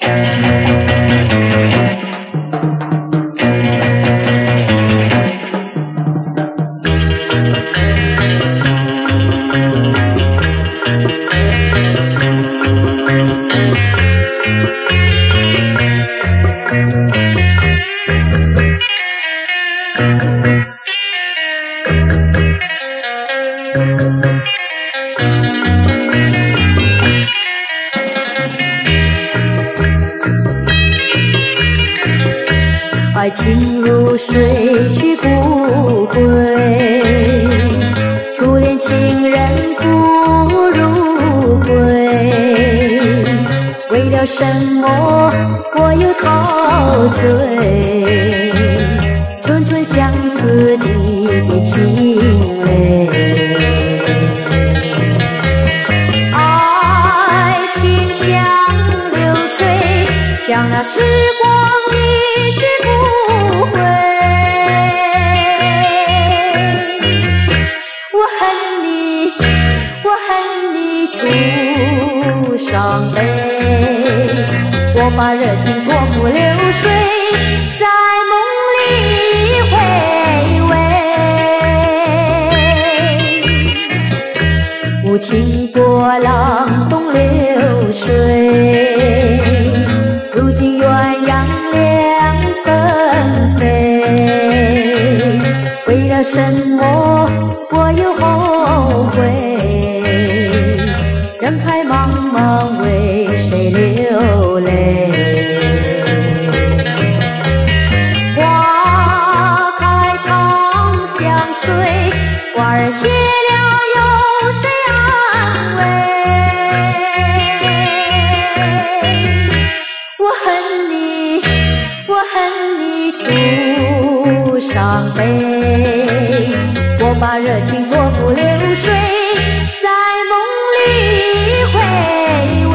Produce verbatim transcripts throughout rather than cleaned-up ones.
爱情如水去不回，初恋情人不如归。为了什么我又陶醉？春春相思的别情泪。爱情像流水，像那时光一去不回。我恨你，我恨你徒伤悲。我把热情托付流水，在梦里回味。无情波浪东流水，如今鸳鸯两分飞。为了什么我又后悔？人海茫茫为谁流泪？花开长相随，花儿谢了有谁安慰？我恨你，我恨你徒伤悲。我把热情托付流水，在梦里回味。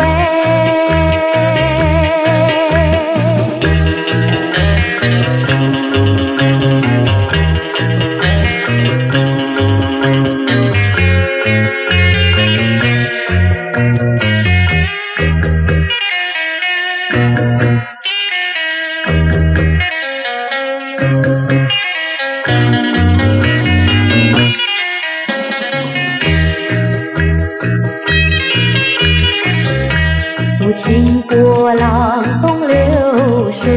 无情波浪东流水，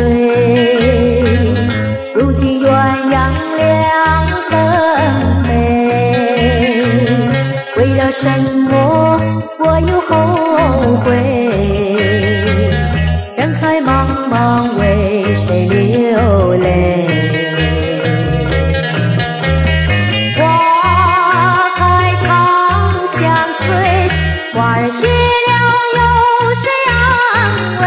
如今鸳鸯两分飞。为了什么我又后悔？人海茫茫为谁流泪？花开长相随，花儿谢了有谁安慰？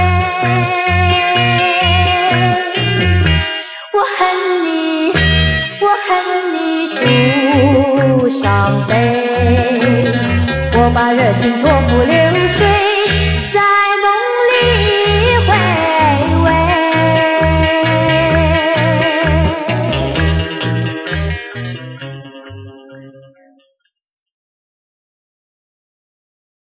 我恨你，我恨你徒伤悲。我把热情托付流